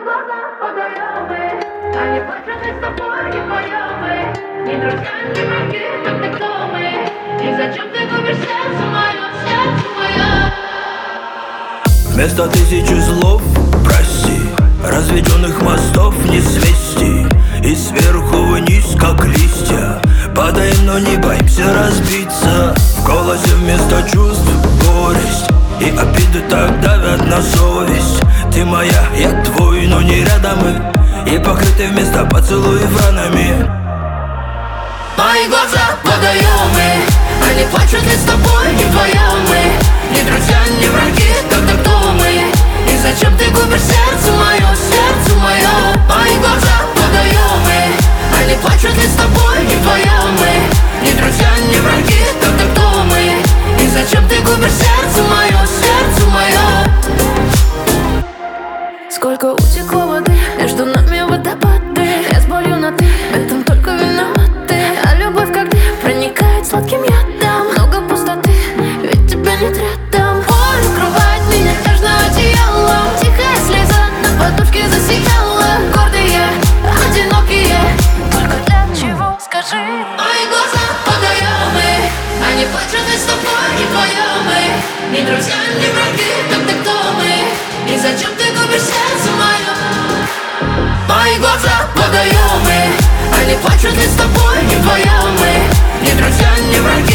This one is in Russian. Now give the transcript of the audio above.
глаза водоемы, они плачут и с тобой не вдвоем мы. Ни друзья, ни враги, так ты кто мы? И зачем ты губишь сердце мое, сердце мое? Вместо тысячи слов прости, разведенных мостов не свести. И сверху вниз, как листья, падаем, но не боимся разбиться. В голосе вместо чувств горесть, и обиды так давят на совесть. Ты моя, я твой, но не рядом мы, и покрыты вместо поцелуев ранами. Мои глаза водоемы, они плачут и с тобой не вдвоем мы. Ни друзья, ни враги, тогда кто мы? И зачем ты губишь сердце мое, сердце мое? Мои глаза водоемы, они плачут и с тобой не вдвоем мы. Ни друзья, ни враги, тогда кто мы? И зачем ты губишь сердце мое, сердце мое? Сколько утекло воды, между нами водопады. Я с болью на ты, в этом только виноваты. А любовь как дым проникает сладким ядом. Много пустоты, ведь тебя нет рядом. Боль укрывает меня нежно одеялом. Тихая слеза на подушке засияла. Гордые, одинокие, только для чего, скажи? Мои глаза водоемы, они плачут и с тобой не вдвоем мы. Ни друзья, ни враги, тогда кто мы? И зачем ты губишь сердце мое? Мои глаза водоемы, они плачут и с тобой не вдвоем мы. Ни друзья, ни враги,